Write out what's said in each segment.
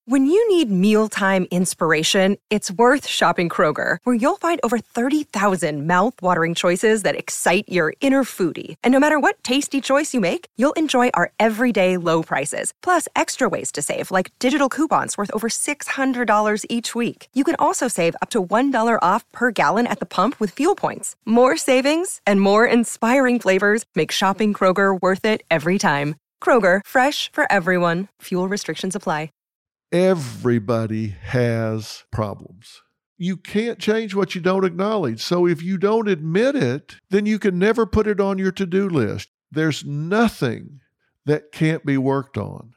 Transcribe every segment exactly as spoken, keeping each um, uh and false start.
When you need mealtime inspiration, it's worth shopping Kroger, where you'll find over thirty thousand mouth-watering choices that excite your inner foodie. And no matter what tasty choice you make, you'll enjoy our everyday low prices, plus extra ways to save, like digital coupons worth over six hundred dollars each week. You can also save up to one dollar off per gallon at the pump with fuel points. More savings and more inspiring flavors make shopping Kroger worth it every time. Kroger, fresh for everyone. Fuel restrictions apply. Everybody has problems. You can't change what you don't acknowledge. So if you don't admit it, then you can never put it on your to-do list. There's nothing that can't be worked on.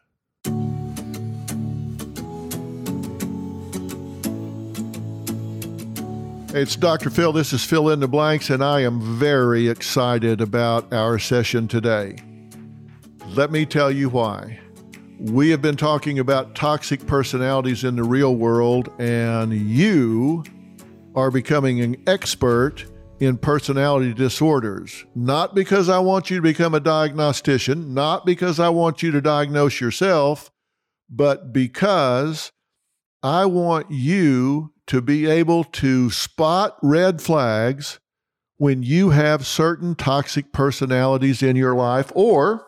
It's Doctor Phil. This is Fill in the Blanks, and I am very excited about our session today. Let me tell you why. We have been talking about toxic personalities in the real world, and you are becoming an expert in personality disorders. Not because I want you to become a diagnostician, not because I want you to diagnose yourself, but because I want you to be able to spot red flags when you have certain toxic personalities in your life, or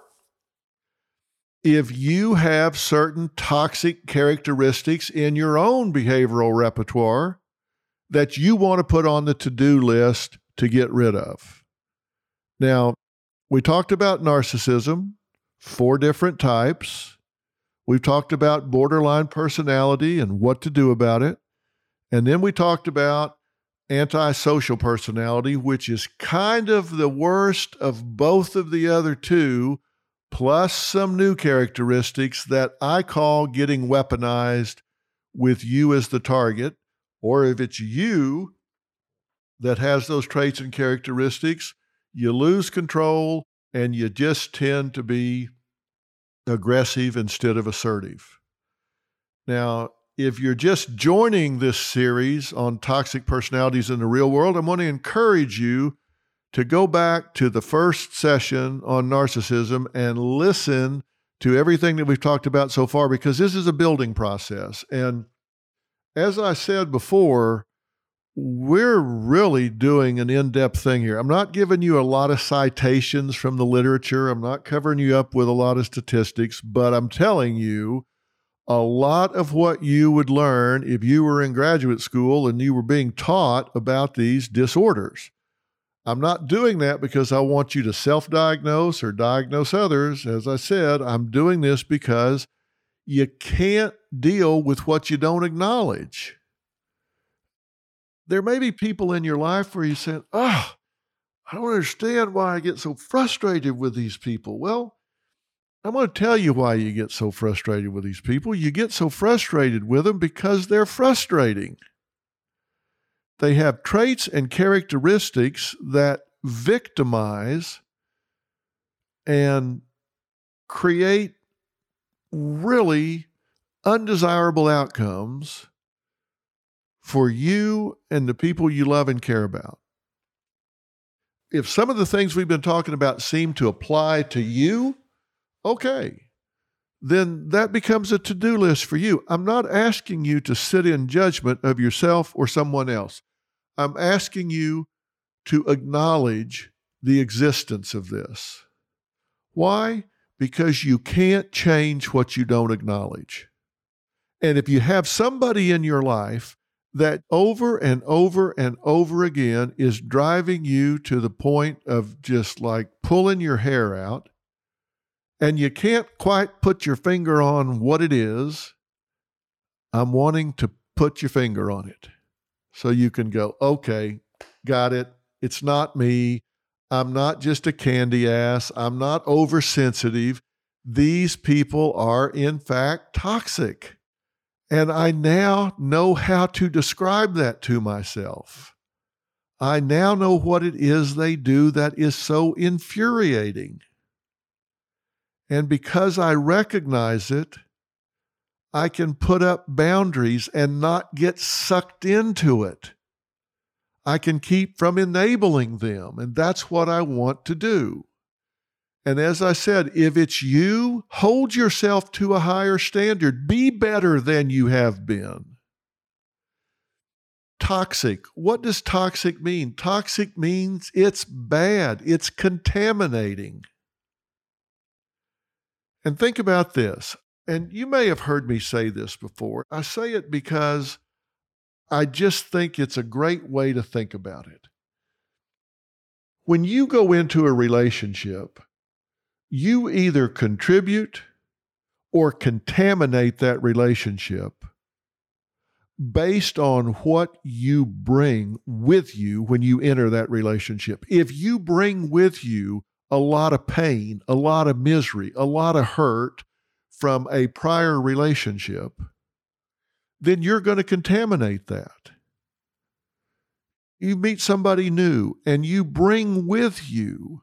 if you have certain toxic characteristics in your own behavioral repertoire that you want to put on the to-do list to get rid of. Now, we talked about narcissism, four different types. We've talked about borderline personality and what to do about it. And then we talked about antisocial personality, which is kind of the worst of both of the other two, plus some new characteristics that I call getting weaponized with you as the target, or if it's you that has those traits and characteristics, you lose control and you just tend to be aggressive instead of assertive. Now, if you're just joining this series on toxic personalities in the real world, I want to encourage you to go back to the first session on narcissism and listen to everything that we've talked about so far, because this is a building process. And as I said before, we're really doing an in-depth thing here. I'm not giving you a lot of citations from the literature. I'm not covering you up with a lot of statistics, but I'm telling you a lot of what you would learn if you were in graduate school and you were being taught about these disorders. I'm not doing that because I want you to self-diagnose or diagnose others. As I said, I'm doing this because you can't deal with what you don't acknowledge. There may be people in your life where you say, oh, I don't understand why I get so frustrated with these people. Well, I'm going to tell you why you get so frustrated with these people. You get so frustrated with them because they're frustrating. They have traits and characteristics that victimize and create really undesirable outcomes for you and the people you love and care about. If some of the things we've been talking about seem to apply to you, okay, then that becomes a to-do list for you. I'm not asking you to sit in judgment of yourself or someone else. I'm asking you to acknowledge the existence of this. Why? Because you can't change what you don't acknowledge. And if you have somebody in your life that over and over and over again is driving you to the point of just like pulling your hair out, and you can't quite put your finger on what it is, I'm wanting to put your finger on it. So you can go, okay, got it. It's not me. I'm not just a candy ass. I'm not oversensitive. These people are, in fact, toxic. And I now know how to describe that to myself. I now know what it is they do that is so infuriating. And because I recognize it, I can put up boundaries and not get sucked into it. I can keep from enabling them, and that's what I want to do. And as I said, if it's you, hold yourself to a higher standard. Be better than you have been. Toxic. What does toxic mean? Toxic means it's bad. It's contaminating. And think about this. And you may have heard me say this before. I say it because I just think it's a great way to think about it. When you go into a relationship, you either contribute or contaminate that relationship based on what you bring with you when you enter that relationship. If you bring with you a lot of pain, a lot of misery, a lot of hurt from a prior relationship, then you're going to contaminate that. You meet somebody new and you bring with you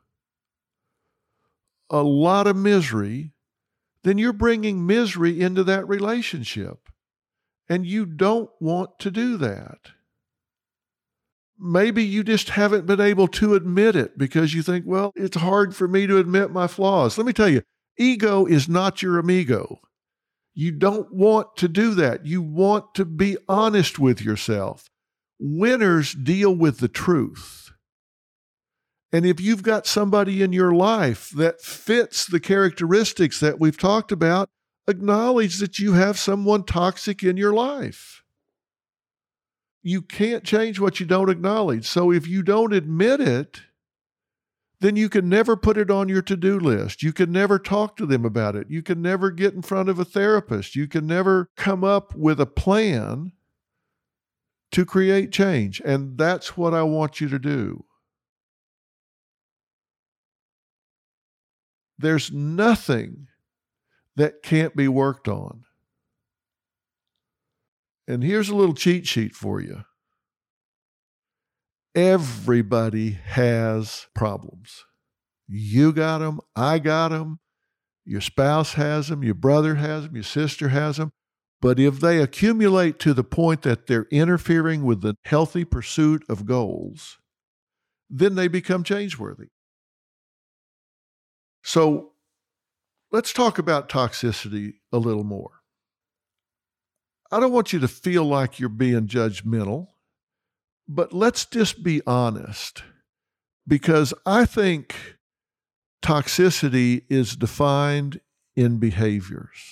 a lot of misery, then you're bringing misery into that relationship. And you don't want to do that. Maybe you just haven't been able to admit it because you think, well, it's hard for me to admit my flaws. Let me tell you, ego is not your amigo. You don't want to do that. You want to be honest with yourself. Winners deal with the truth. And if you've got somebody in your life that fits the characteristics that we've talked about, acknowledge that you have someone toxic in your life. You can't change what you don't acknowledge. So if you don't admit it, then you can never put it on your to-do list. You can never talk to them about it. You can never get in front of a therapist. You can never come up with a plan to create change. And that's what I want you to do. There's nothing that can't be worked on. And here's a little cheat sheet for you. Everybody has problems. You got them, I got them, your spouse has them, your brother has them, your sister has them. But if they accumulate to the point that they're interfering with the healthy pursuit of goals, then they become change-worthy. So let's talk about toxicity a little more. I don't want you to feel like you're being judgmental, but let's just be honest, because I think toxicity is defined in behaviors.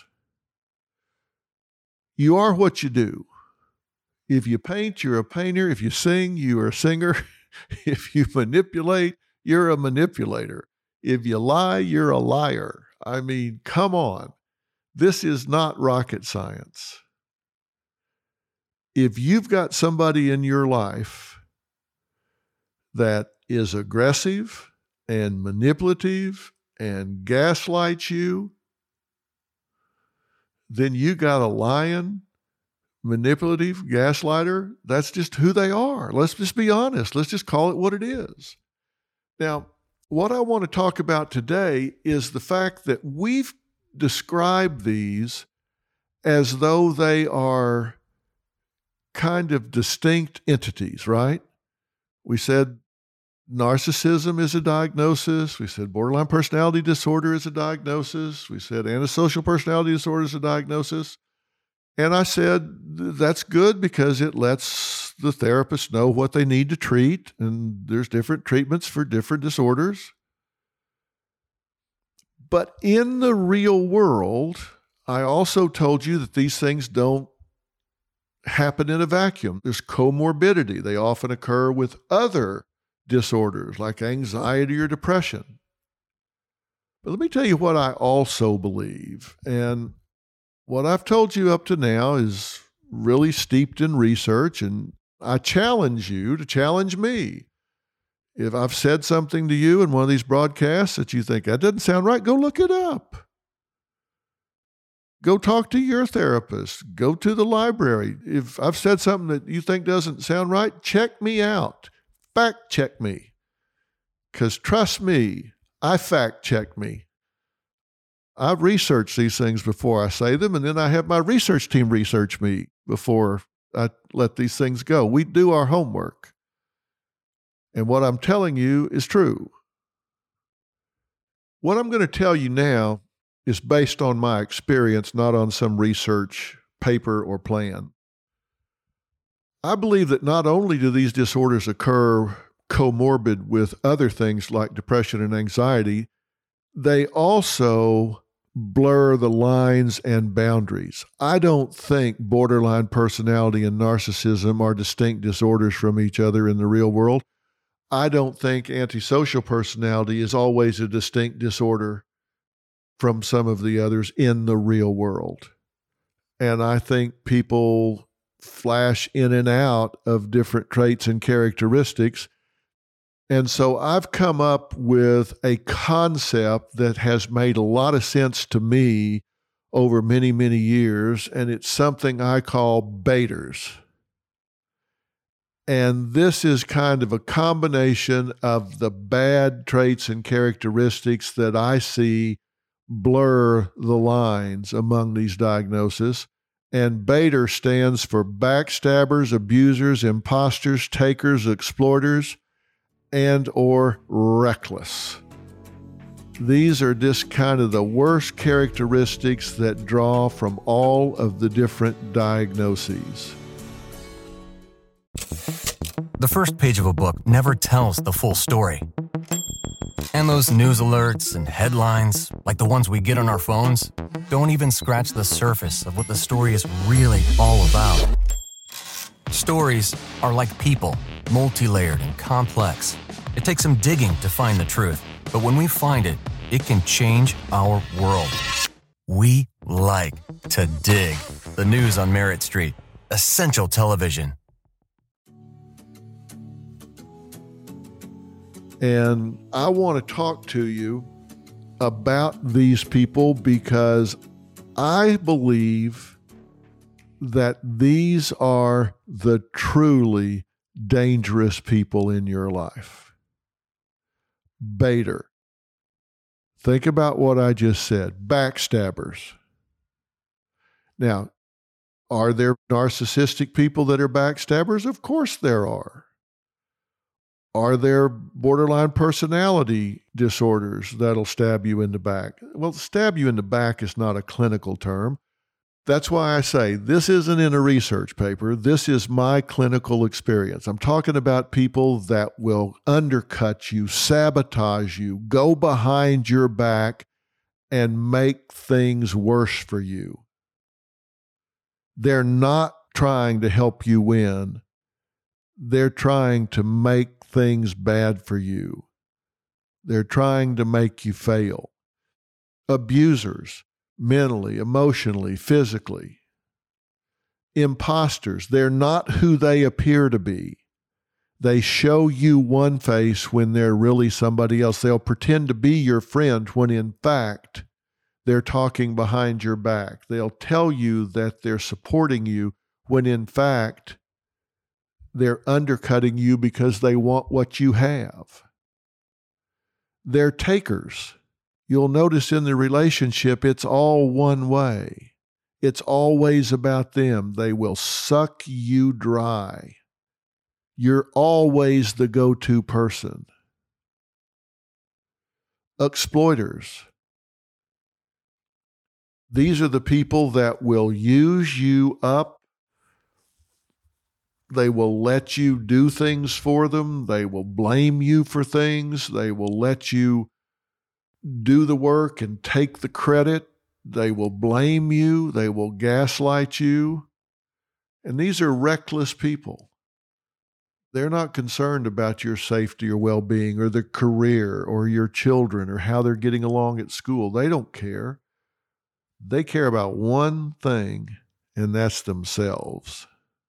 You are what you do. If you paint, you're a painter. If you sing, you're a singer. If you manipulate, you're a manipulator. If you lie, you're a liar. I mean, come on. This is not rocket science. If you've got somebody in your life that is aggressive and manipulative and gaslights you, then you got a lying, manipulative gaslighter. That's just who they are. Let's just be honest. Let's just call it what it is. Now, what I want to talk about today is the fact that we've described these as though they are kind of distinct entities, right? We said narcissism is a diagnosis. We said borderline personality disorder is a diagnosis. We said antisocial personality disorder is a diagnosis. And I said, that's good because it lets the therapist know what they need to treat, and there's different treatments for different disorders. But in the real world, I also told you that these things don't happen in a vacuum. There's comorbidity. They often occur with other disorders like anxiety or depression. But let me tell you what I also believe. And what I've told you up to now is really steeped in research, and I challenge you to challenge me. If I've said something to you in one of these broadcasts that you think that doesn't sound right, go look it up. Go talk to your therapist. Go to the library. If I've said something that you think doesn't sound right, check me out. Fact check me. Because trust me, I fact check me. I've researched these things before I say them, and then I have my research team research me before I let these things go. We do our homework. And what I'm telling you is true. What I'm going to tell you now is based on my experience, not on some research paper or plan. I believe that not only do these disorders occur comorbid with other things like depression and anxiety, they also blur the lines and boundaries. I don't think borderline personality and narcissism are distinct disorders from each other in the real world. I don't think antisocial personality is always a distinct disorder from some of the others in the real world. And I think people flash in and out of different traits and characteristics. And so I've come up with a concept that has made a lot of sense to me over many, many years, and it's something I call Baiters. And this is kind of a combination of the bad traits and characteristics that I see blur the lines among these diagnoses. And Baiter stands for backstabbers, abusers, imposters, takers, exploiters, and or reckless. These are just kind of the worst characteristics that draw from all of the different diagnoses. The first page of a book never tells the full story. And those news alerts and headlines, like the ones we get on our phones, don't even scratch the surface of what the story is really all about. Stories are like people, multi-layered and complex. It takes some digging to find the truth, but when we find it, it can change our world. We like to dig. The news on Merritt Street. Essential television. And I want to talk to you about these people because I believe that these are the truly dangerous people in your life. Baiter. Think about what I just said. Backstabbers. Now, are there narcissistic people that are backstabbers? Of course there are. Are there borderline personality disorders that'll stab you in the back? Well, stab you in the back is not a clinical term. That's why I say this isn't in a research paper. This is my clinical experience. I'm talking about people that will undercut you, sabotage you, go behind your back, and make things worse for you. They're not trying to help you win. They're trying to make things bad for you. They're trying to make you fail. Abusers, mentally, emotionally, physically. Imposters, they're not who they appear to be. They show you one face when they're really somebody else. They'll pretend to be your friend when in fact they're talking behind your back. They'll tell you that they're supporting you when in fact they're undercutting you because they want what you have. They're takers. You'll notice in the relationship, it's all one way. It's always about them. They will suck you dry. You're always the go-to person. Exploiters. These are the people that will use you up. They will let you do things for them. They will blame you for things. They will let you do the work and take the credit. They will blame you. They will gaslight you. And these are reckless people. They're not concerned about your safety or well-being or their career or your children or how they're getting along at school. They don't care. They care about one thing, and that's themselves.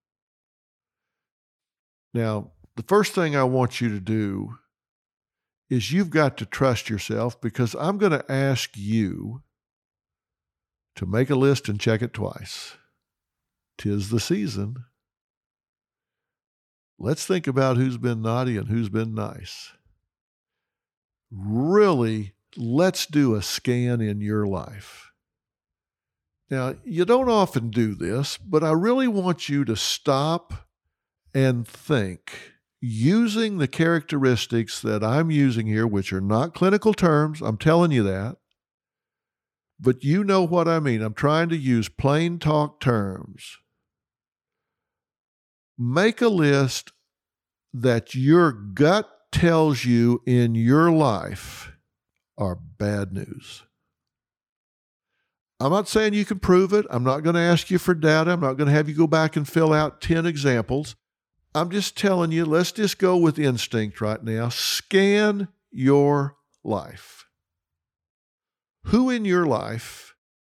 Now, the first thing I want you to do is you've got to trust yourself, because I'm going to ask you to make a list and check it twice. 'Tis the season. Let's think about who's been naughty and who's been nice. Really, let's do a scan in your life. Now, you don't often do this, but I really want you to stop and think using the characteristics that I'm using here, which are not clinical terms, I'm telling you that, but you know what I mean. I'm trying to use plain talk terms. Make a list that your gut tells you in your life are bad news. I'm not saying you can prove it. I'm not going to ask you for data. I'm not going to have you go back and fill out ten examples. I'm just telling you, let's just go with instinct right now. Scan your life. Who in your life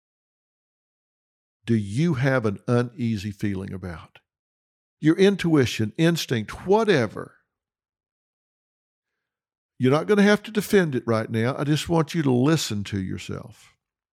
do you have an uneasy feeling about? Your intuition, instinct, whatever. You're not going to have to defend it right now. I just want you to listen to yourself.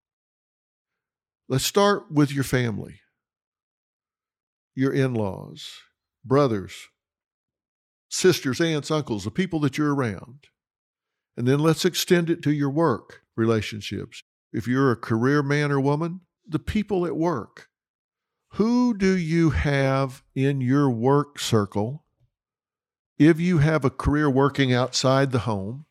Let's start with your family, your in-laws, brothers, sisters, aunts, uncles, the people that you're around. And then let's extend it to your work relationships. If you're a career man or woman, the people at work. Who do you have in your work circle? If you have a career working outside the home,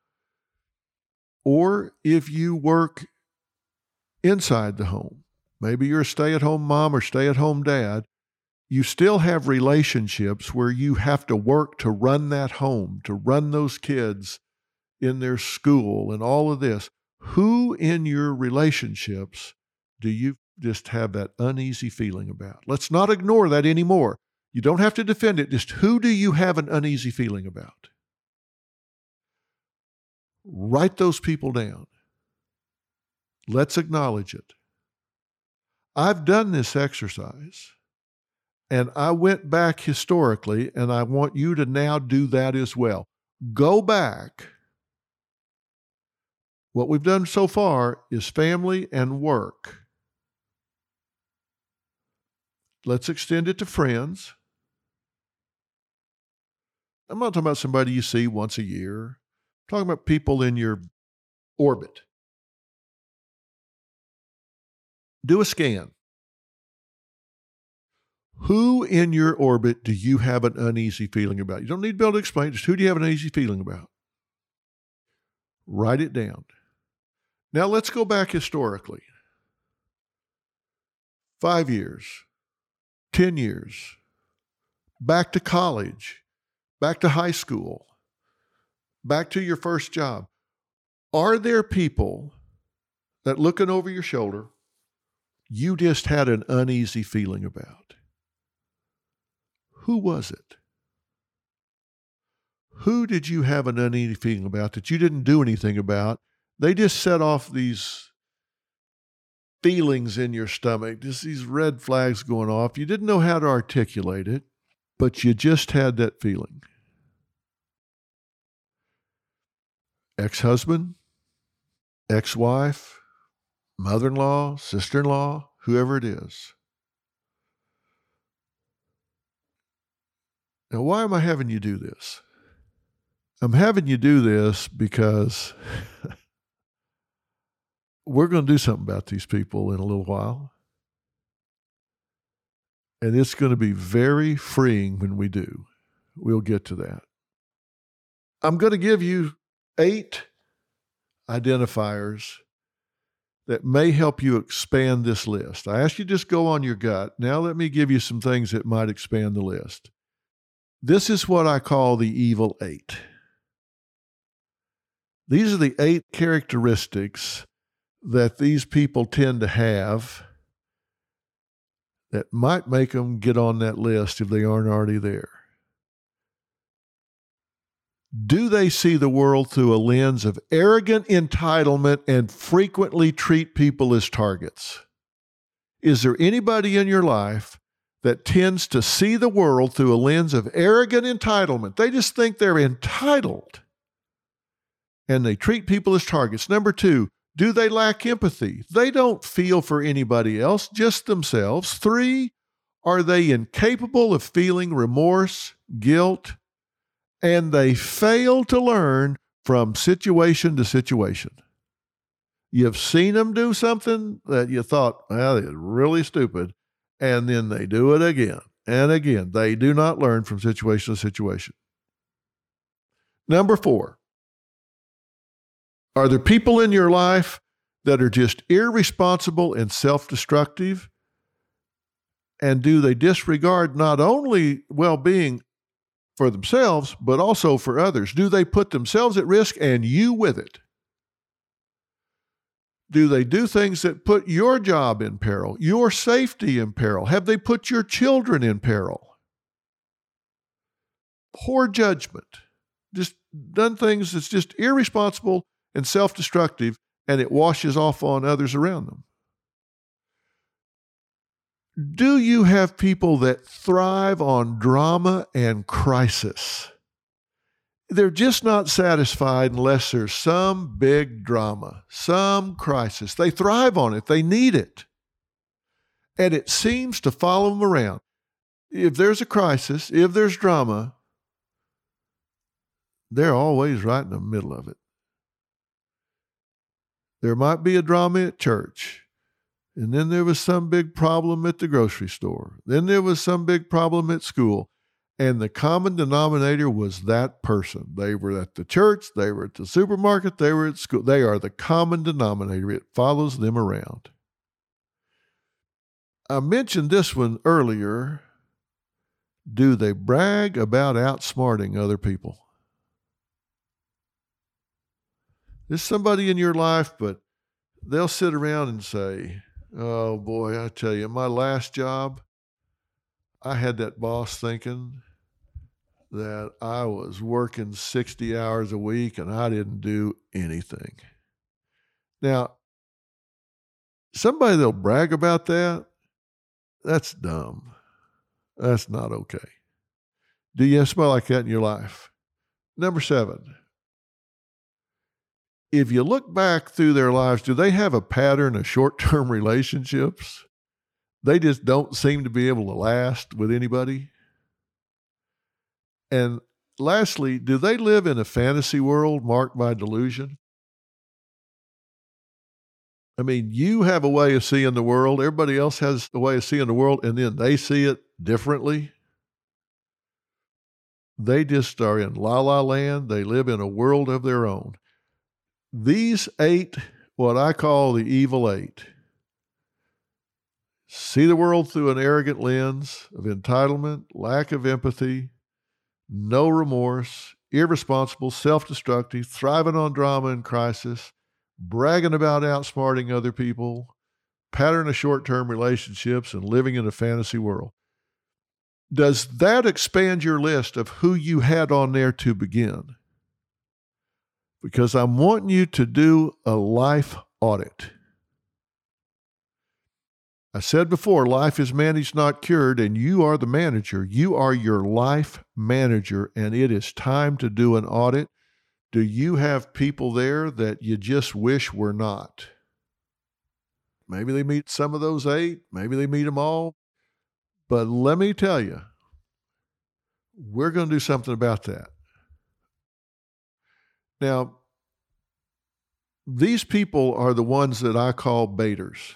or if you work inside the home, maybe you're a stay-at-home mom or stay-at-home dad, you still have relationships where you have to work to run that home, to run those kids in their school and all of this. Who in your relationships do you just have that uneasy feeling about? Let's not ignore that anymore. You don't have to defend it. Just who do you have an uneasy feeling about? Write those people down. Let's acknowledge it. I've done this exercise, and I went back historically, and I want you to now do that as well. Go back. What we've done so far is family and work. Let's extend it to friends. I'm not talking about somebody you see once a year. I'm talking about people in your orbit. Do a scan. Who in your orbit do you have an uneasy feeling about? You don't need to be able to explain. Just who do you have an uneasy feeling about? Write it down. Now let's go back historically. Five years, ten years, back to college, back to high school, back to your first job. Are there people that looking over your shoulder, you just had an uneasy feeling about? Who was it? Who did you have an uneasy feeling about that you didn't do anything about? They just set off these feelings in your stomach, just these red flags going off. You didn't know how to articulate it, but you just had that feeling. Ex-husband, ex-wife, mother-in-law, sister-in-law, whoever it is. Now, why am I having you do this? I'm having you do this because we're going to do something about these people in a little while. And it's going to be very freeing when we do. We'll get to that. I'm going to give you eight identifiers that may help you expand this list. I asked you to just go on your gut. Now let me give you some things that might expand the list. This is what I call the evil eight. These are the eight characteristics that these people tend to have that might make them get on that list if they aren't already there. Do they see the world through a lens of arrogant entitlement and frequently treat people as targets? Is there anybody in your life that tends to see the world through a lens of arrogant entitlement? They just think they're entitled, and they treat people as targets. Number two, do they lack empathy? They don't feel for anybody else, just themselves. Three, are they incapable of feeling remorse, guilt, and they fail to learn from situation to situation? You've seen them do something that you thought, well, it's really stupid, and then they do it again and again. They do not learn from situation to situation. Number four, are there people in your life that are just irresponsible and self-destructive? And do they disregard not only well-being for themselves, but also for others? Do they put themselves at risk and you with it? Do they do things that put your job in peril, your safety in peril? Have they put your children in peril? Poor judgment. Just done things that's just irresponsible and self-destructive, and it washes off on others around them. Do you have people that thrive on drama and crisis? They're just not satisfied unless there's some big drama, some crisis. They thrive on it. They need it. And it seems to follow them around. If there's a crisis, if there's drama, they're always right in the middle of it. There might be a drama at church, and then there was some big problem at the grocery store. Then there was some big problem at school. And the common denominator was that person. They were at the church, they were at the supermarket, they were at school. They are the common denominator. It follows them around. I mentioned this one earlier. Do they brag about outsmarting other people? There's somebody in your life, but they'll sit around and say, oh boy, I tell you, my last job, I had that boss thinking that I was working sixty hours a week and I didn't do anything. Now, somebody that'll brag about that, that's dumb. That's not okay. Do you have somebody like that in your life? Number seven, if you look back through their lives, do they have a pattern of short-term relationships? They just don't seem to be able to last with anybody. And lastly, do they live in a fantasy world marked by delusion? I mean, you have a way of seeing the world. Everybody else has a way of seeing the world, and then they see it differently. They just are in la-la land. They live in a world of their own. These eight, what I call the evil eight, see the world through an arrogant lens of entitlement, lack of empathy, no remorse, irresponsible, self-destructive, thriving on drama and crisis, bragging about outsmarting other people, pattern of short-term relationships, and living in a fantasy world. Does that expand your list of who you had on there to begin? Because I'm wanting you to do a life audit. I said before, life is managed, not cured, and you are the manager. You are your life manager, and it is time to do an audit. Do you have people there that you just wish were not? Maybe they meet some of those eight. Maybe they meet them all. But let me tell you, we're going to do something about that. Now, these people are the ones that I call baiters.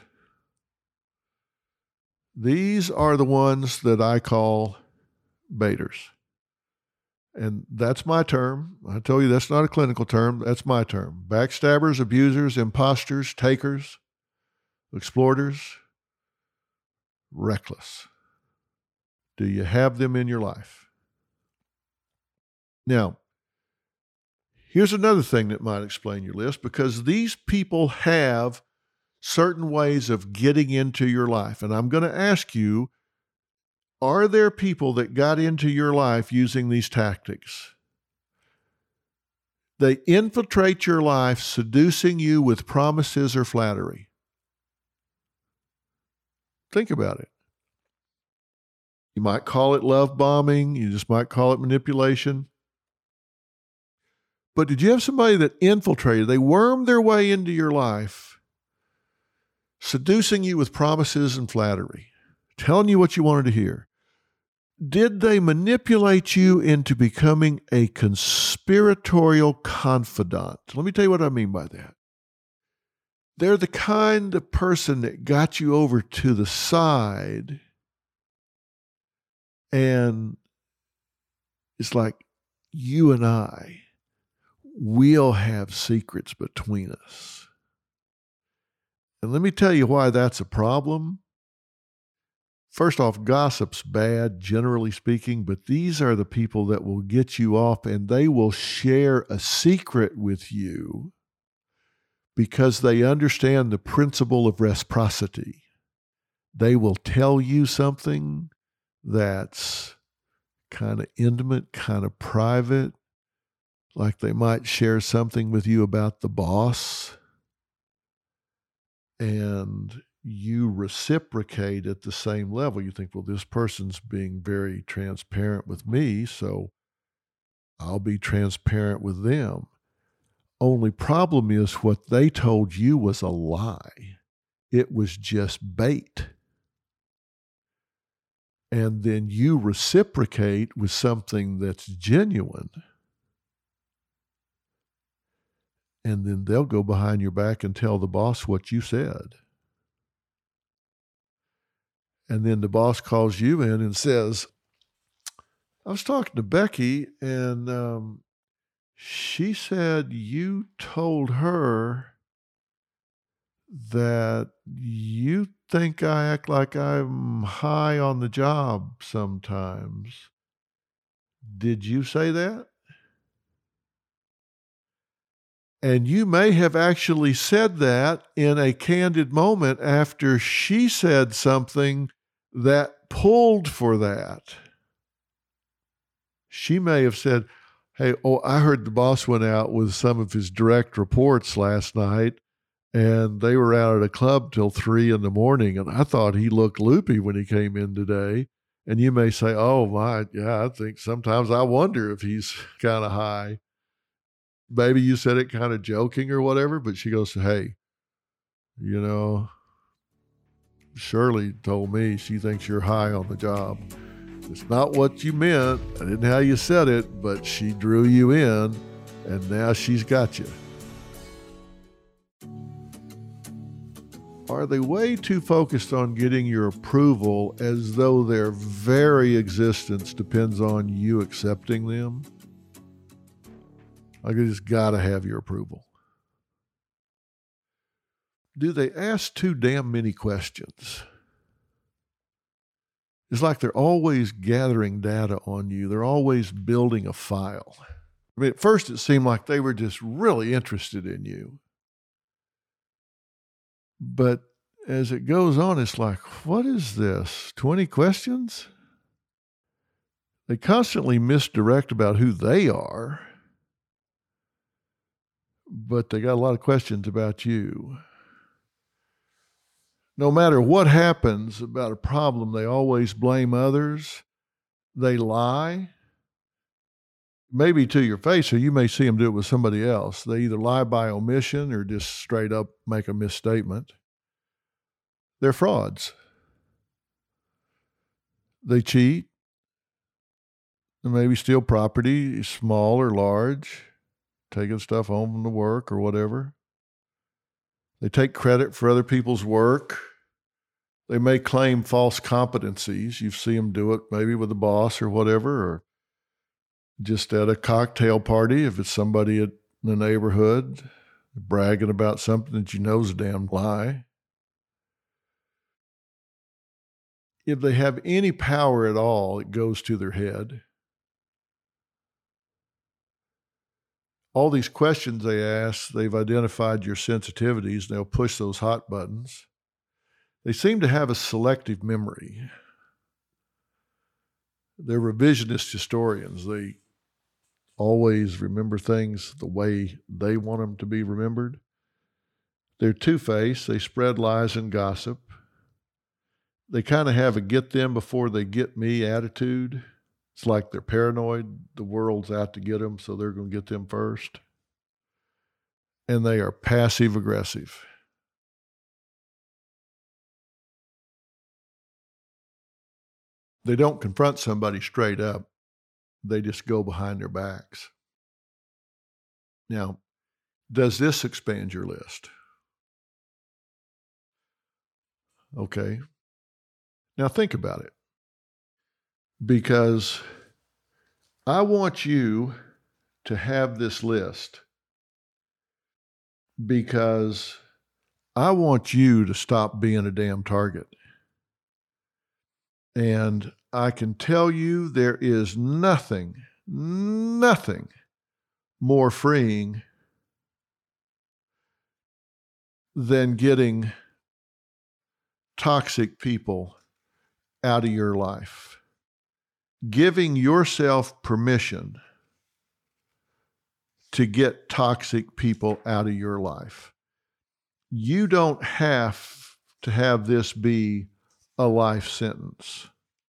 These are the ones that I call baiters. And that's my term. I told you that's not a clinical term. That's my term. Backstabbers, abusers, imposters, takers, exploiters, reckless. Do you have them in your life? Now, here's another thing that might explain your list, because these people have certain ways of getting into your life. And I'm going to ask you, are there people that got into your life using these tactics? They infiltrate your life, seducing you with promises or flattery. Think about it. You might call it love bombing. You just might call it manipulation. But did you have somebody that infiltrated? They wormed their way into your life, seducing you with promises and flattery, telling you what you wanted to hear. Did they manipulate you into becoming a conspiratorial confidant? Let me tell you what I mean by that. They're the kind of person that got you over to the side, and it's like, you and I, we'll have secrets between us. And let me tell you why that's a problem. First off, gossip's bad, generally speaking, but these are the people that will get you off, and they will share a secret with you because they understand the principle of reciprocity. They will tell you something that's kind of intimate, kind of private, like they might share something with you about the boss, and you reciprocate at the same level. You think, well, this person's being very transparent with me, so I'll be transparent with them. Only problem is what they told you was a lie. It was just bait. And then you reciprocate with something that's genuine. And then they'll go behind your back and tell the boss what you said. And then the boss calls you in and says, I was talking to Becky, and um, she said you told her that you think I act like I'm high on the job sometimes. Did you say that? And you may have actually said that in a candid moment after she said something that pulled for that. She may have said, hey, oh, I heard the boss went out with some of his direct reports last night, and they were out at a club till three in the morning, and I thought he looked loopy when he came in today. And you may say, oh, my, yeah, I think sometimes I wonder if he's kind of high. Maybe you said it kind of joking or whatever, but she goes, hey, you know, Shirley told me she thinks you're high on the job. It's not what you meant. I didn't know how you said it, but she drew you in, and now she's got you. Are they way too focused on getting your approval as though their very existence depends on you accepting them? Like, they just got to have your approval. Do they ask too damn many questions? It's like they're always gathering data on you. They're always building a file. I mean, at first it seemed like they were just really interested in you. But as it goes on, it's like, what is this? twenty questions? They constantly misdirect about who they are, but they got a lot of questions about you. No matter what happens about a problem, they always blame others. They lie, maybe to your face, or you may see them do it with somebody else. They either lie by omission or just straight up make a misstatement. They're frauds. They cheat. They maybe steal property, small or large, taking stuff home from the work or whatever. They take credit for other people's work. They may claim false competencies. You see them do it maybe with a boss or whatever, or just at a cocktail party if it's somebody in the neighborhood bragging about something that you know is a damn lie. If they have any power at all, it goes to their head. All these questions they ask, they've identified your sensitivities, and they'll push those hot buttons. They seem to have a selective memory. They're revisionist historians. They always remember things the way they want them to be remembered. They're two-faced. They spread lies and gossip. They kind of have a get them before they get me attitude. It's like they're paranoid. The world's out to get them, so they're going to get them first. And they are passive-aggressive. They don't confront somebody straight up. They just go behind their backs. Now, does this expand your list? Okay. Now think about it. Because I want you to have this list because I want you to stop being a damn target. And I can tell you there is nothing, nothing more freeing than getting toxic people out of your life. Giving yourself permission to get toxic people out of your life. You don't have to have this be a life sentence.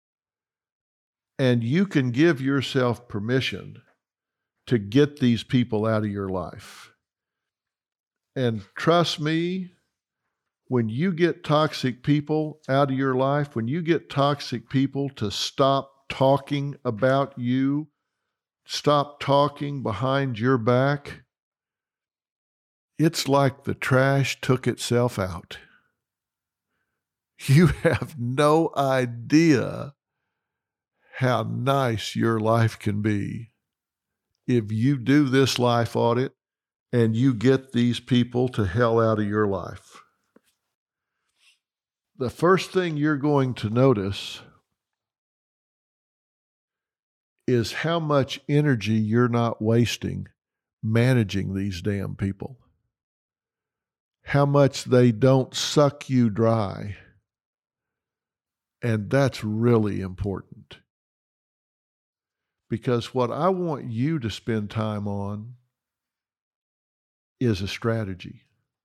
And you can give yourself permission to get these people out of your life. And trust me, when you get toxic people out of your life, when you get toxic people to stop talking about you, stop talking behind your back, it's like the trash took itself out. You have no idea how nice your life can be if you do this life audit and you get these people to hell out of your life. The first thing you're going to notice is how much energy you're not wasting managing these damn people. How much they don't suck you dry. And that's really important. Because what I want you to spend time on is a strategy.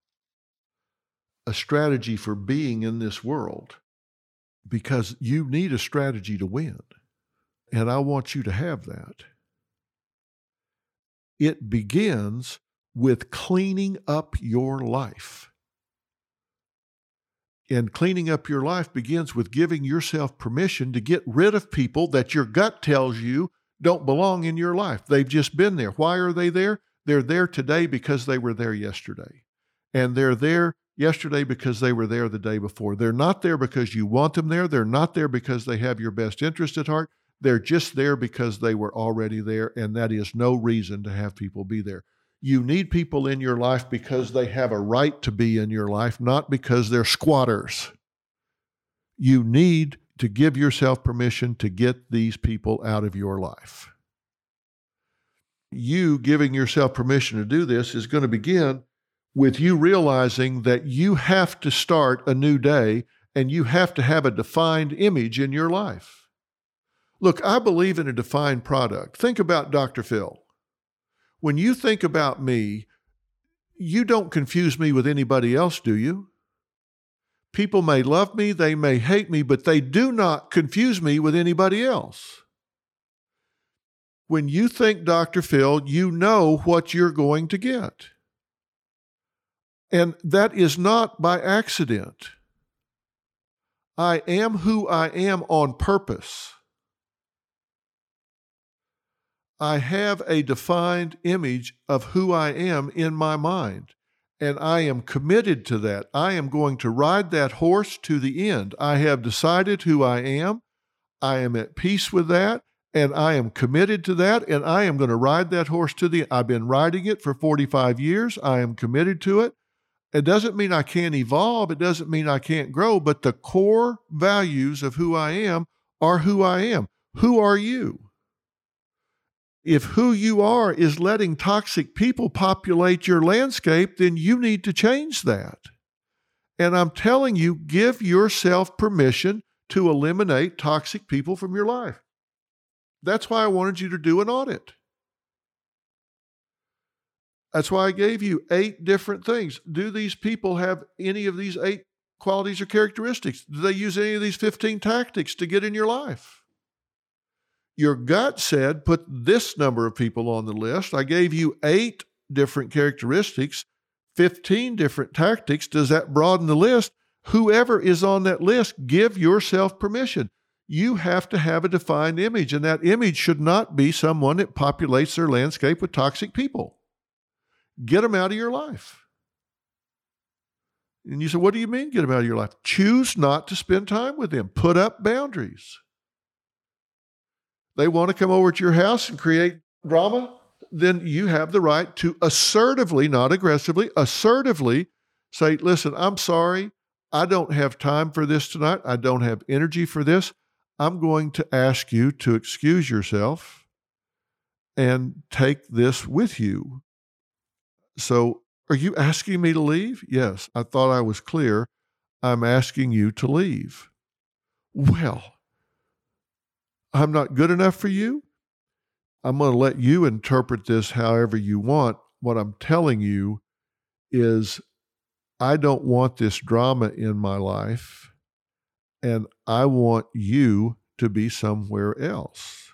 A strategy for being in this world. Because you need a strategy to win. And I want you to have that. It begins with cleaning up your life. And cleaning up your life begins with giving yourself permission to get rid of people that your gut tells you don't belong in your life. They've just been there. Why are they there? They're there today because they were there yesterday. And they're there yesterday because they were there the day before. They're not there because you want them there. They're not there because they have your best interest at heart. They're just there because they were already there, and that is no reason to have people be there. You need people in your life because they have a right to be in your life, not because they're squatters. You need to give yourself permission to get these people out of your life. You giving yourself permission to do this is going to begin with you realizing that you have to start a new day and you have to have a defined image in your life. Look, I believe in a defined product. Think about Doctor Phil. When you think about me, you don't confuse me with anybody else, do you? People may love me, they may hate me, but they do not confuse me with anybody else. When you think Doctor Phil, you know what you're going to get. And that is not by accident. I am who I am on purpose. I have a defined image of who I am in my mind, and I am committed to that. I am going to ride that horse to the end. I have decided who I am. I am at peace with that, and I am committed to that, and I am going to ride that horse to the end. I've been riding it for forty-five years. I am committed to it. It doesn't mean I can't evolve. It doesn't mean I can't grow, but the core values of who I am are who I am. Who are you? If who you are is letting toxic people populate your landscape, then you need to change that. And I'm telling you, give yourself permission to eliminate toxic people from your life. That's why I wanted you to do an audit. That's why I gave you eight different things. Do these people have any of these eight qualities or characteristics? Do they use any of these fifteen tactics to get in your life? Your gut said, put this number of people on the list. I gave you eight different characteristics, fifteen different tactics. Does that broaden the list? Whoever is on that list, give yourself permission. You have to have a defined image, and that image should not be someone that populates their landscape with toxic people. Get them out of your life. And you say, what do you mean get them out of your life? Choose not to spend time with them. Put up boundaries. They want to come over to your house and create drama? then you have the right to assertively, not aggressively, assertively say, listen, I'm sorry. I don't have time for this tonight. I don't have energy for this. I'm going to ask you to excuse yourself and take this with you. So are you asking me to leave? Yes, I thought I was clear. I'm asking you to leave. Well, I'm not good enough for you. I'm going to let you interpret this however you want. What I'm telling you is I don't want this drama in my life, and I want you to be somewhere else.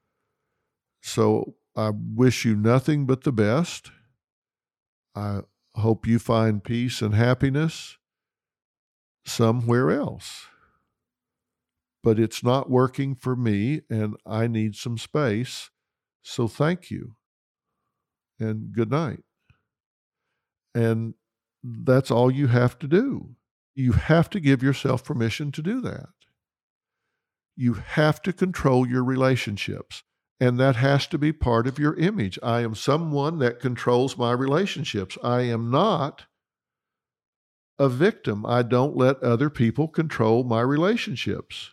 So I wish you nothing but the best. I hope you find peace and happiness somewhere else. But it's not working for me, and I need some space. So thank you, and good night. And that's all you have to do. You have to give yourself permission to do that. You have to control your relationships, and that has to be part of your image. I am someone that controls my relationships. I am not a victim. I don't let other people control my relationships.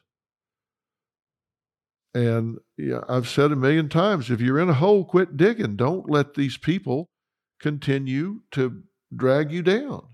And yeah, I've said a million times, if you're in a hole, quit digging. Don't let these people continue to drag you down.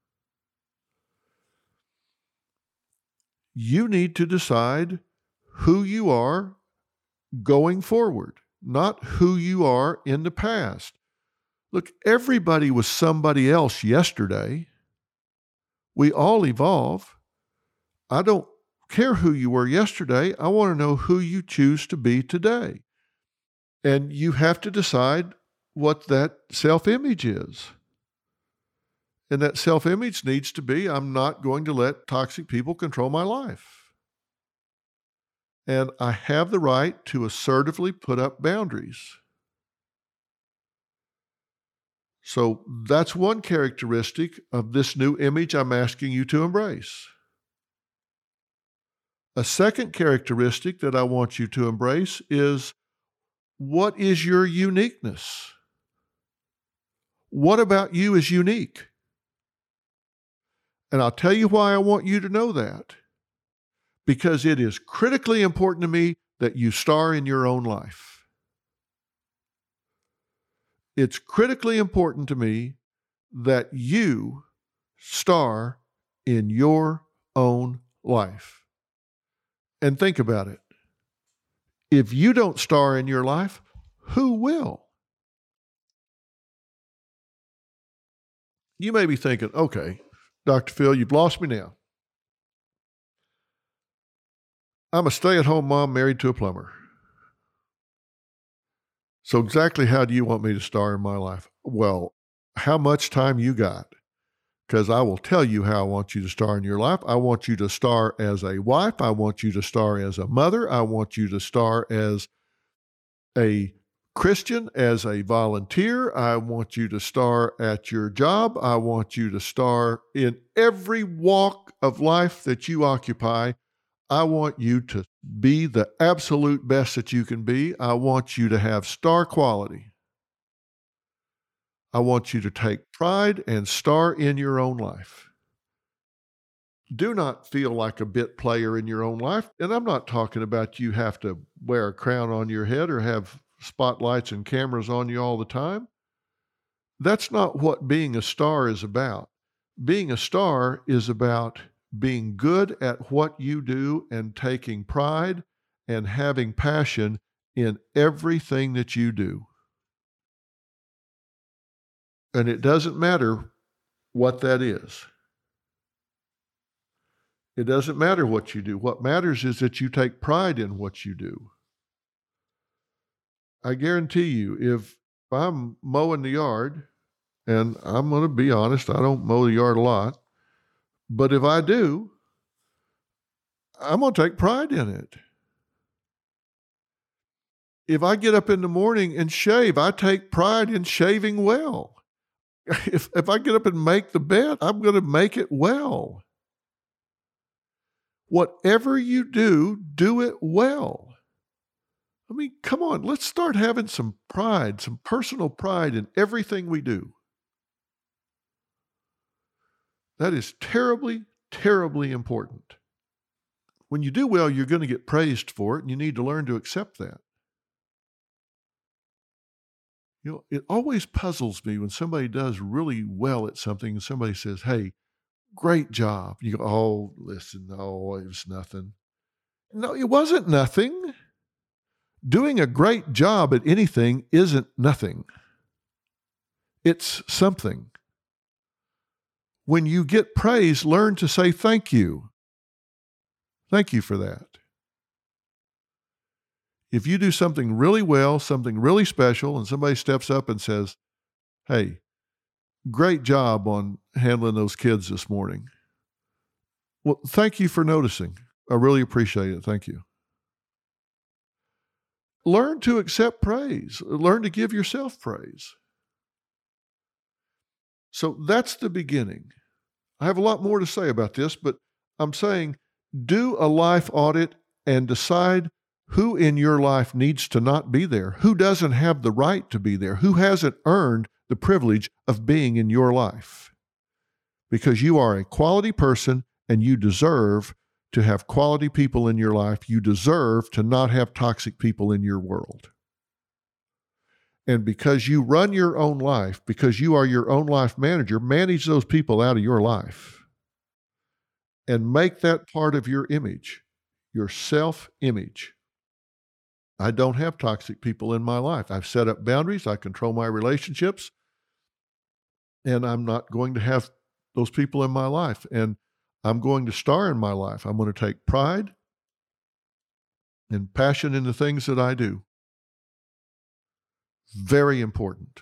You need to decide who you are going forward, not who you are in the past. Look, everybody was somebody else yesterday. We all evolve. I don't care who you were yesterday. I want to know who you choose to be today. And you have to decide what that self-image is. And that self-image needs to be, I'm not going to let toxic people control my life. And I have the right to assertively put up boundaries. So that's one characteristic of this new image I'm asking you to embrace. A second characteristic that I want you to embrace is, what is your uniqueness? What about you is unique? And I'll tell you why I want you to know that. Because it is critically important to me that you star in your own life. It's critically important to me that you star in your own life. And think about it. If you don't star in your life, who will? You may be thinking, okay, Doctor Phil, you've lost me now. I'm a stay-at-home mom married to a plumber. So exactly how do you want me to star in my life? Well, how much time you got? Because I will tell you how I want you to star in your life. I want you to star as a wife. I want you to star as a mother. I want you to star as a Christian, as a volunteer. I want you to star at your job. I want you to star in every walk of life that you occupy. I want you to be the absolute best that you can be. I want you to have star quality. I want you to take pride and star in your own life. Do not feel like a bit player in your own life. And I'm not talking about you have to wear a crown on your head or have spotlights and cameras on you all the time. That's not what being a star is about. Being a star is about being good at what you do and taking pride and having passion in everything that you do. And it doesn't matter what that is. It doesn't matter what you do. What matters is that you take pride in what you do. I guarantee you, if I'm mowing the yard, and I'm going to be honest, I don't mow the yard a lot, but if I do, I'm going to take pride in it. If I get up in the morning and shave, I take pride in shaving well. If if I get up and make the bed, I'm going to make it well. Whatever you do, do it well. I mean, come on, let's start having some pride, some personal pride in everything we do. That is terribly, terribly important. When you do well, you're going to get praised for it, and you need to learn to accept that. You know, it always puzzles me when somebody does really well at something and somebody says, hey, great job. You go, oh, listen, no, it was nothing. No, it wasn't nothing. Doing a great job at anything isn't nothing. It's something. When you get praise, learn to say thank you. Thank you for that. If you do something really well, something really special, and somebody steps up and says, hey, great job on handling those kids this morning. Well, thank you for noticing. I really appreciate it. Thank you. Learn to accept praise. Learn to give yourself praise. So that's the beginning. I have a lot more to say about this, but I'm saying do a life audit and decide who in your life needs to not be there, who doesn't have the right to be there, who hasn't earned the privilege of being in your life. Because you are a quality person and you deserve to have quality people in your life. You deserve to not have toxic people in your world. And because you run your own life, because you are your own life manager, manage those people out of your life and make that part of your image, your self-image. I don't have toxic people in my life. I've set up boundaries. I control my relationships. And I'm not going to have those people in my life. And I'm going to star in my life. I'm going to take pride and passion in the things that I do. Very important.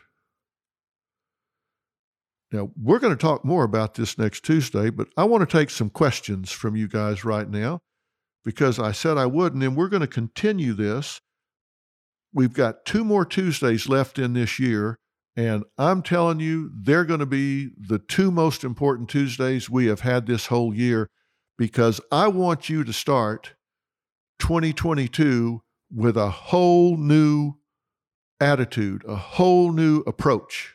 Now, we're going to talk more about this next Tuesday, but I want to take some questions from you guys right now because I said I would, and then we're going to continue this. We've got two more Tuesdays left in this year, and I'm telling you, they're going to be the two most important Tuesdays we have had this whole year because I want you to start twenty twenty-two with a whole new attitude, a whole new approach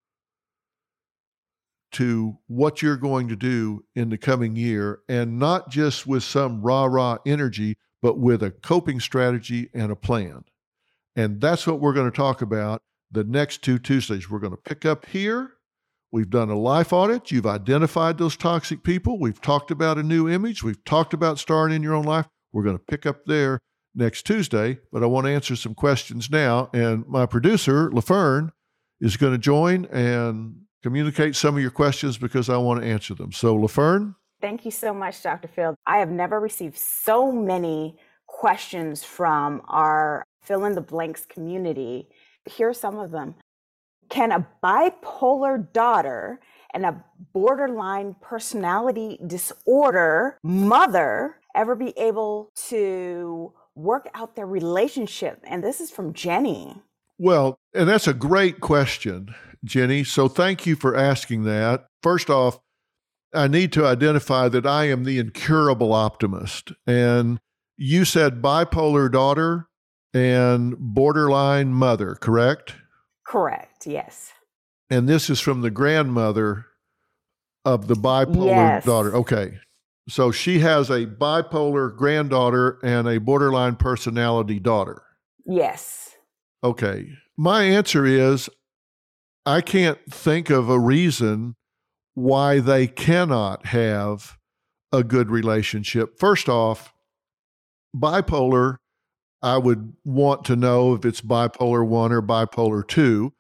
to what you're going to do in the coming year, and not just with some rah-rah energy, but with a coping strategy and a plan. And that's what we're going to talk about the next two Tuesdays. We're going to pick up here. We've done a life audit. You've identified those toxic people. We've talked about a new image. We've talked about starting in your own life. We're going to pick up there next Tuesday, but I want to answer some questions now. And my producer, LaFern, is going to join and communicate some of your questions because I want to answer them. So, LaFern? Thank you so much, Doctor Phil. I have never received so many questions from our Fill in the Blanks community. Here are some of them. Can a bipolar daughter and a borderline personality disorder mother ever be able to work out their relationship? And this is from Jenny. Well, and that's a great question, Jenny. So thank you for asking that. First off, I need to identify that I am the incurable optimist. And you said bipolar daughter and borderline mother, correct? Correct, yes. And this is from the grandmother of the bipolar yes. daughter. Okay. So she has a bipolar granddaughter and a borderline personality daughter. Yes. Okay. My answer is I can't think of a reason why they cannot have a good relationship. First off, bipolar, I would want to know if it's bipolar one or bipolar two.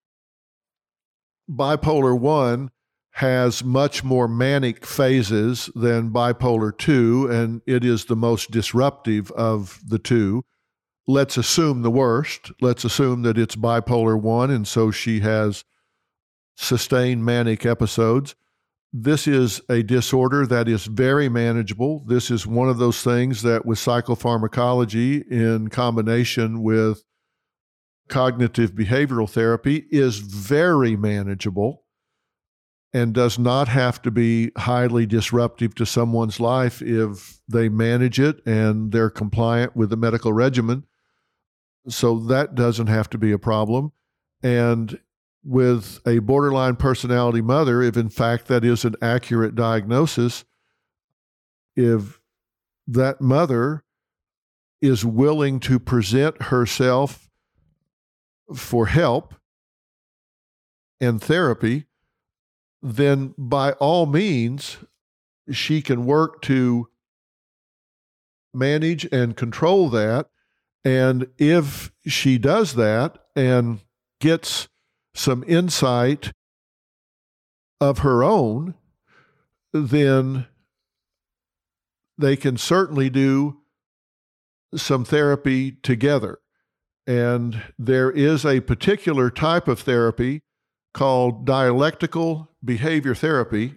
Bipolar one has much more manic phases than bipolar two, and it is the most disruptive of the two. Let's assume the worst. Let's assume that it's bipolar one, and so she has sustained manic episodes. This is a disorder that is very manageable. This is one of those things that with psychopharmacology in combination with cognitive behavioral therapy is very manageable and does not have to be highly disruptive to someone's life if they manage it and they're compliant with the medical regimen. So that doesn't have to be a problem. And with a borderline personality mother, if in fact that is an accurate diagnosis, if that mother is willing to present herself for help and therapy, then by all means, she can work to manage and control that. And if she does that and gets some insight of her own, then they can certainly do some therapy together. And there is a particular type of therapy called dialectical behavior therapy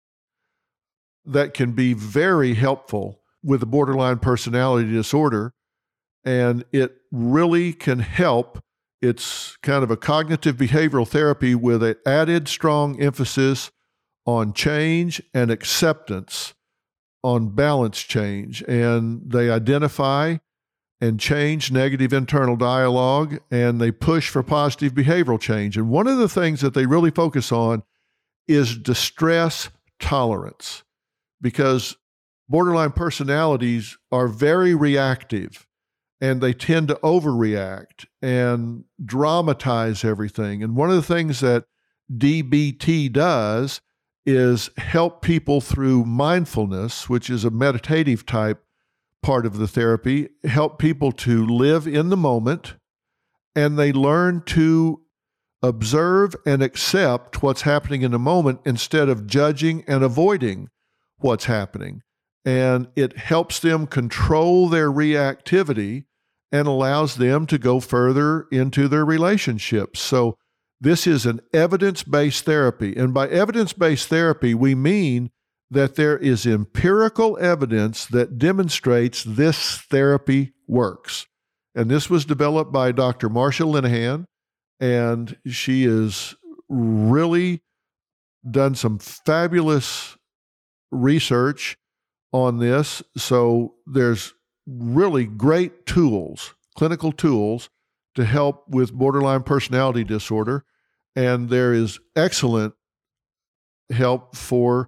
that can be very helpful with a borderline personality disorder. And it really can help. It's kind of a cognitive behavioral therapy with an added strong emphasis on change and acceptance, on balance change. And they identify and change negative internal dialogue, and they push for positive behavioral change. And one of the things that they really focus on is distress tolerance, because borderline personalities are very reactive, and they tend to overreact and dramatize everything. And one of the things that D B T does is help people through mindfulness, which is a meditative type part of the therapy, help people to live in the moment, and they learn to observe and accept what's happening in the moment instead of judging and avoiding what's happening. And it helps them control their reactivity and allows them to go further into their relationships. So this is an evidence-based therapy. And by evidence-based therapy, we mean that there is empirical evidence that demonstrates this therapy works. And this was developed by Doctor Marsha Linehan, and she has really done some fabulous research on this. So there's really great tools, clinical tools, to help with borderline personality disorder. And there is excellent help for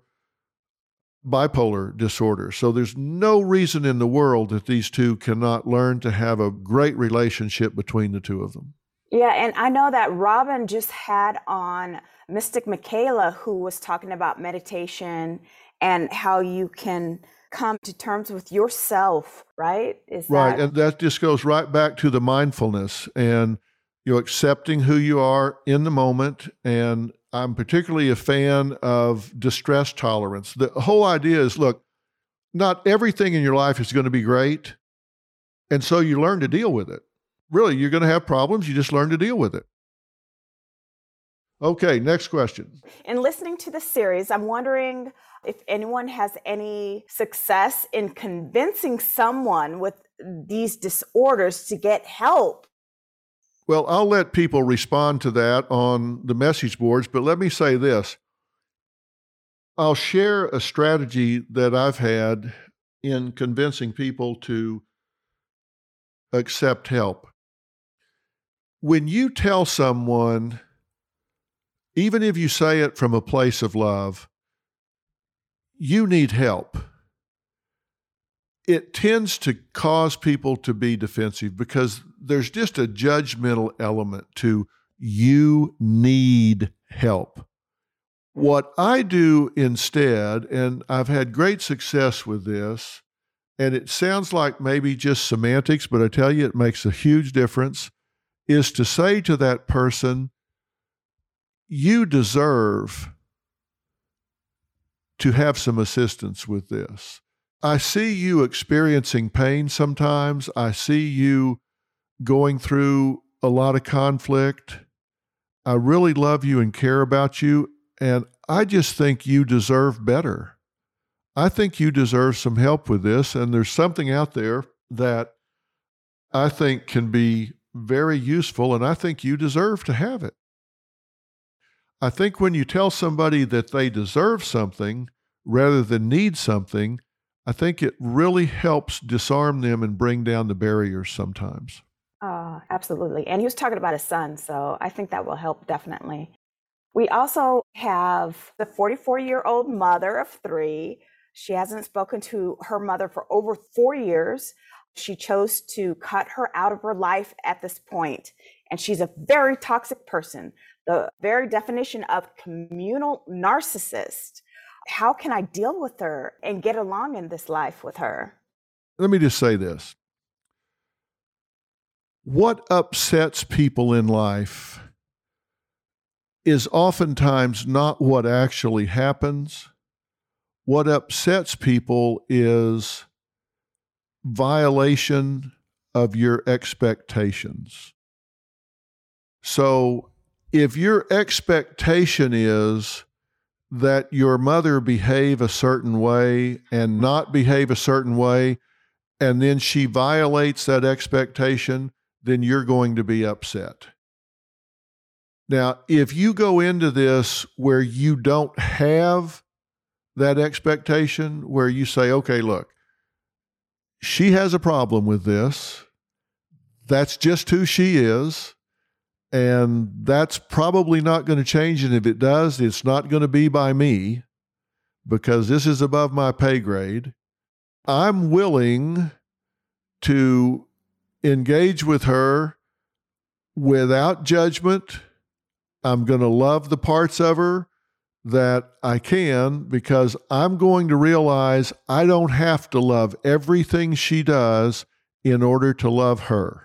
bipolar disorder. So there's no reason in the world that these two cannot learn to have a great relationship between the two of them. Yeah, and I know that Robin just had on Mystic Michaela, who was talking about meditation and how you can come to terms with yourself, right? Is right, that... and that just goes right back to the mindfulness and you know, accepting who you are in the moment. And I'm particularly a fan of distress tolerance. The whole idea is, look, not everything in your life is going to be great, and so you learn to deal with it. Really, you're going to have problems. You just learn to deal with it. Okay, next question. In listening to the series, I'm wondering if anyone has any success in convincing someone with these disorders to get help. Well, I'll let people respond to that on the message boards, but let me say this. I'll share a strategy that I've had in convincing people to accept help. When you tell someone, even if you say it from a place of love, you need help, it tends to cause people to be defensive because there's just a judgmental element to you need help. What I do instead, and I've had great success with this, and it sounds like maybe just semantics, but I tell you it makes a huge difference, is to say to that person, you deserve to have some assistance with this. I see you experiencing pain sometimes. I see you going through a lot of conflict. I really love you and care about you, and I just think you deserve better. I think you deserve some help with this, and there's something out there that I think can be very useful, and I think you deserve to have it. I think when you tell somebody that they deserve something rather than need something, I think it really helps disarm them and bring down the barriers sometimes. Oh, Yeah, absolutely. And he was talking about his son, so I think that will help definitely. We also have the forty-four-year-old mother of three. She hasn't spoken to her mother for over four years. She chose to cut her out of her life at this point, and she's a very toxic person, the very definition of communal narcissist. How can I deal with her and get along in this life with her? Let me just say this. What upsets people in life is oftentimes not what actually happens. What upsets people is violation of your expectations. So if your expectation is that your mother behave a certain way and not behave a certain way, and then she violates that expectation, then you're going to be upset. Now, if you go into this where you don't have that expectation, where you say, okay, look, she has a problem with this. That's just who she is. And that's probably not going to change. And if it does, it's not going to be by me because this is above my pay grade. I'm willing to engage with her without judgment. I'm going to love the parts of her that I can because I'm going to realize I don't have to love everything she does in order to love her.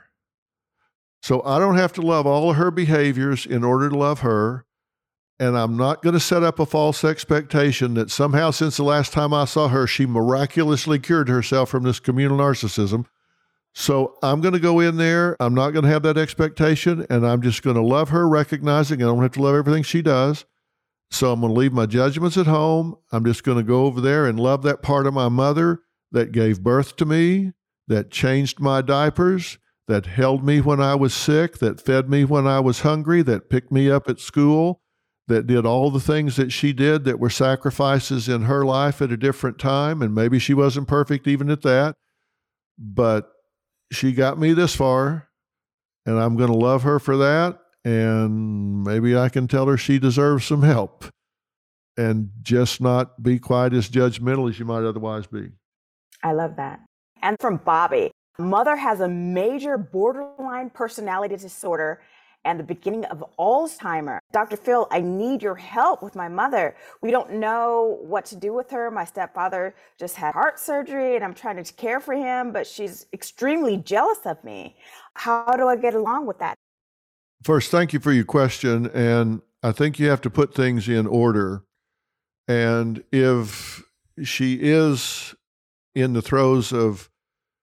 So I don't have to love all of her behaviors in order to love her. And I'm not going to set up a false expectation that somehow since the last time I saw her, she miraculously cured herself from this communal narcissism. So I'm going to go in there. I'm not going to have that expectation. And I'm just going to love her, recognizing I don't have to love everything she does. So I'm going to leave my judgments at home. I'm just going to go over there and love that part of my mother that gave birth to me, that changed my diapers, that held me when I was sick, that fed me when I was hungry, that picked me up at school, that did all the things that she did that were sacrifices in her life at a different time. And maybe she wasn't perfect even at that, but she got me this far, and I'm going to love her for that. And maybe I can tell her she deserves some help and just not be quite as judgmental as you might otherwise be. I love that. And from Bobby, mother has a major borderline personality disorder and the beginning of Alzheimer's. Doctor Phil, I need your help with my mother. We don't know what to do with her. My stepfather just had heart surgery and I'm trying to care for him, but she's extremely jealous of me. How do I get along with that? First, thank you for your question. And I think you have to put things in order. And if she is in the throes of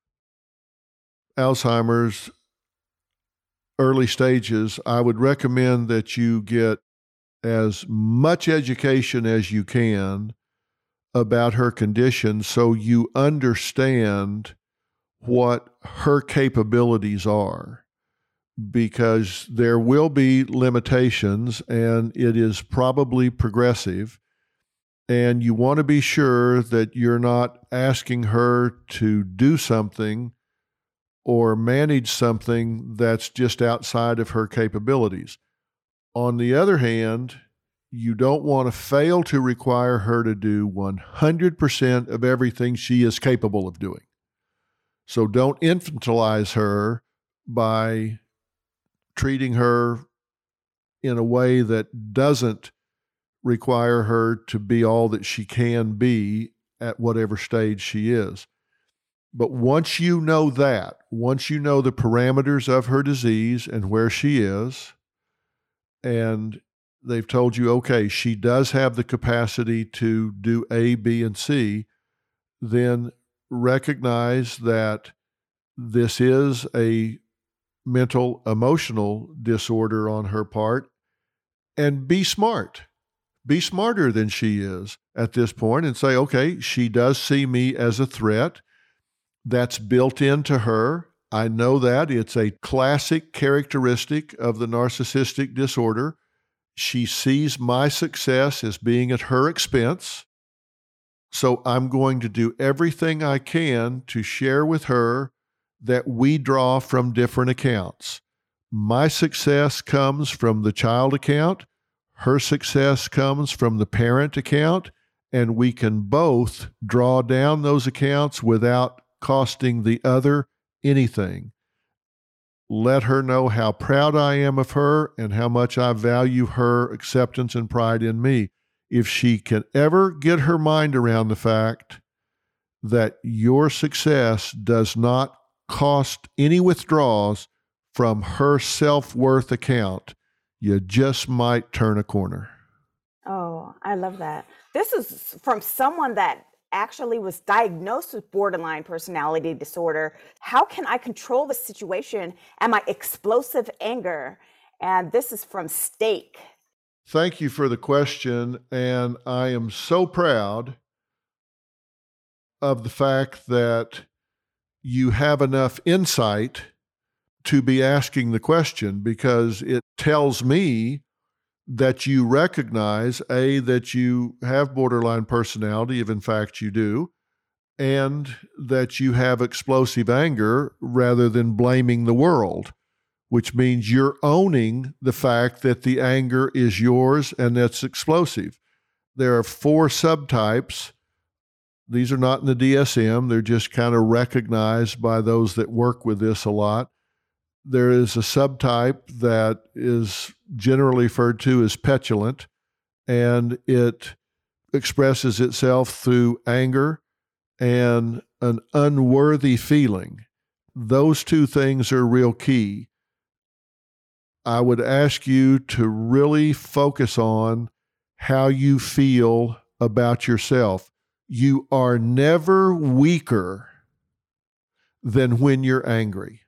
Alzheimer's early stages, I would recommend that you get as much education as you can about her condition so you understand what her capabilities are, because there will be limitations and it is probably progressive. And you want to be sure that you're not asking her to do something or manage something that's just outside of her capabilities. On the other hand, you don't want to fail to require her to do one hundred percent of everything she is capable of doing. So don't infantilize her by treating her in a way that doesn't require her to be all that she can be at whatever stage she is. But once you know that, once you know the parameters of her disease and where she is, and they've told you, okay, she does have the capacity to do A, B, and C, then recognize that this is a mental, emotional disorder on her part, and be smart. Be smarter than she is at this point and say, okay, she does see me as a threat. That's built into her. I know that. It's a classic characteristic of the narcissistic disorder. She sees my success as being at her expense. So I'm going to do everything I can to share with her that we draw from different accounts. My success comes from the child account. Her success comes from the parent account, and we can both draw down those accounts without costing the other anything. Let her know how proud I am of her and how much I value her acceptance and pride in me. If she can ever get her mind around the fact that your success does not cost any withdrawals from her self-worth account, you just might turn a corner. Oh, I love that. This is from someone that actually was diagnosed with borderline personality disorder. How can I control the situation and my explosive anger? And this is from Steak. Thank you for the question. And I am so proud of the fact that you have enough insight to be asking the question, because it tells me that you recognize, A, that you have borderline personality, if in fact you do, and that you have explosive anger rather than blaming the world, which means you're owning the fact that the anger is yours and that's explosive. There are four subtypes. These are not in the D S M. They're just kind of recognized by those that work with this a lot. There is a subtype that is generally referred to as petulant, and it expresses itself through anger and an unworthy feeling. Those two things are real key. I would ask you to really focus on how you feel about yourself. You are never weaker than when you're angry.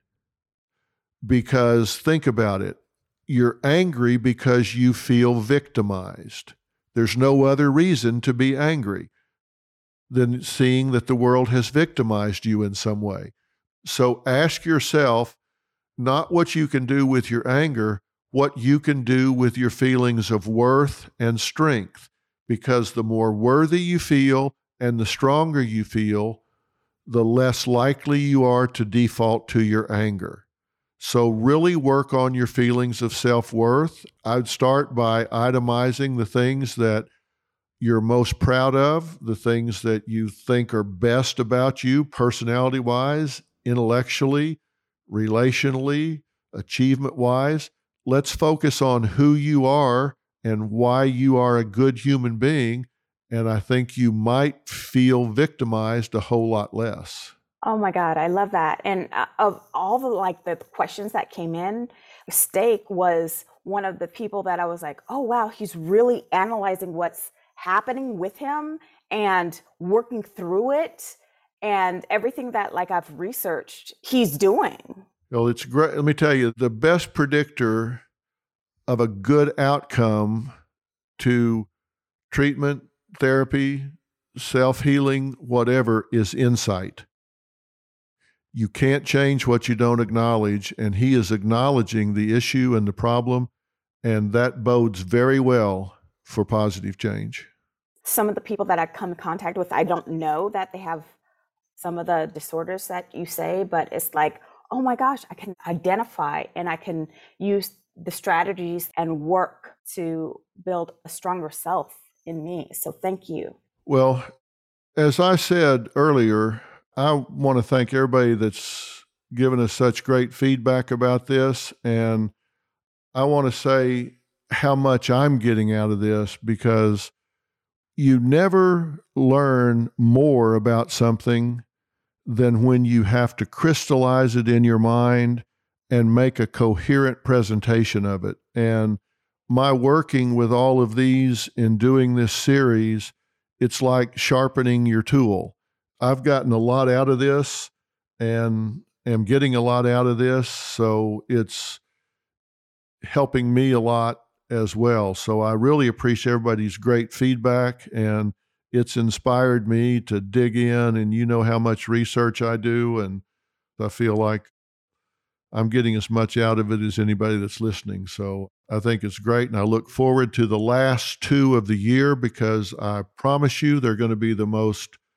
Because think about it, you're angry because you feel victimized. There's no other reason to be angry than seeing that the world has victimized you in some way. So ask yourself not what you can do with your anger, what you can do with your feelings of worth and strength. Because the more worthy you feel and the stronger you feel, the less likely you are to default to your anger. So really work on your feelings of self-worth. I'd start by itemizing the things that you're most proud of, the things that you think are best about you personality-wise, intellectually, relationally, achievement-wise. Let's focus on who you are and why you are a good human being, and I think you might feel victimized a whole lot less. Oh my God, I love that. And uh, of all the like the questions that came in, Steak was one of the people that I was like, oh wow, he's really analyzing what's happening with him and working through it and everything that like I've researched he's doing. Well, it's great. Let me tell you, the best predictor of a good outcome to treatment, therapy, self-healing, whatever, is insight. You can't change what you don't acknowledge, and he is acknowledging the issue and the problem, and that bodes very well for positive change. Some of the people that I come in contact with, I don't know that they have some of the disorders that you say, but it's like, oh my gosh, I can identify and I can use the strategies and work to build a stronger self in me. So thank you. Well, as I said earlier, I want to thank everybody that's given us such great feedback about this. And I want to say how much I'm getting out of this, because you never learn more about something than when you have to crystallize it in your mind and make a coherent presentation of it. And my working with all of these in doing this series, it's like sharpening your tool. I've gotten a lot out of this and am getting a lot out of this, so it's helping me a lot as well. So I really appreciate everybody's great feedback, and it's inspired me to dig in, and you know how much research I do, and I feel like I'm getting as much out of it as anybody that's listening. So I think it's great, and I look forward to the last two of the year, because I promise you they're going to be the most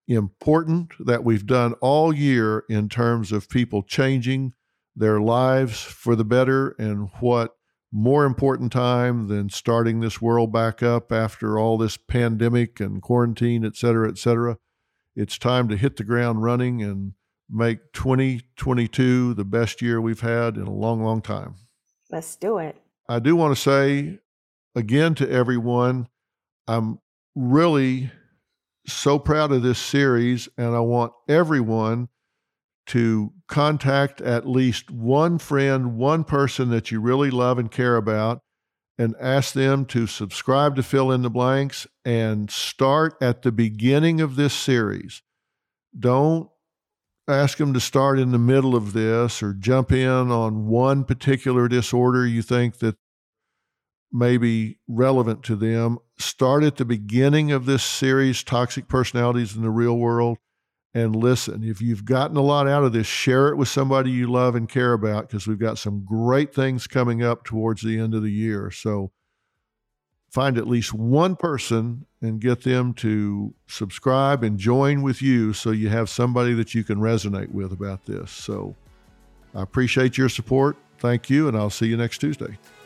important that we've done all year in terms of people changing their lives for the better, and what more important time than starting this world back up after all this pandemic and quarantine, et cetera, et cetera. It's time to hit the ground running and make twenty twenty-two the best year we've had in a long, long time. Let's do it. I do want to say again to everyone, I'm really so proud of this series, and I want everyone to contact at least one friend, one person that you really love and care about, and ask them to subscribe to Fill in the Blanks and start at the beginning of this series. Don't ask them to start in the middle of this or jump in on one particular disorder you think that may be relevant to them. Start at the beginning of this series, Toxic Personalities in the Real World, and listen. If you've gotten a lot out of this, share it with somebody you love and care about, because we've got some great things coming up towards the end of the year. So find at least one person and get them to subscribe and join with you, so you have somebody that you can resonate with about this. So I appreciate your support. Thank you, and I'll see you next Tuesday.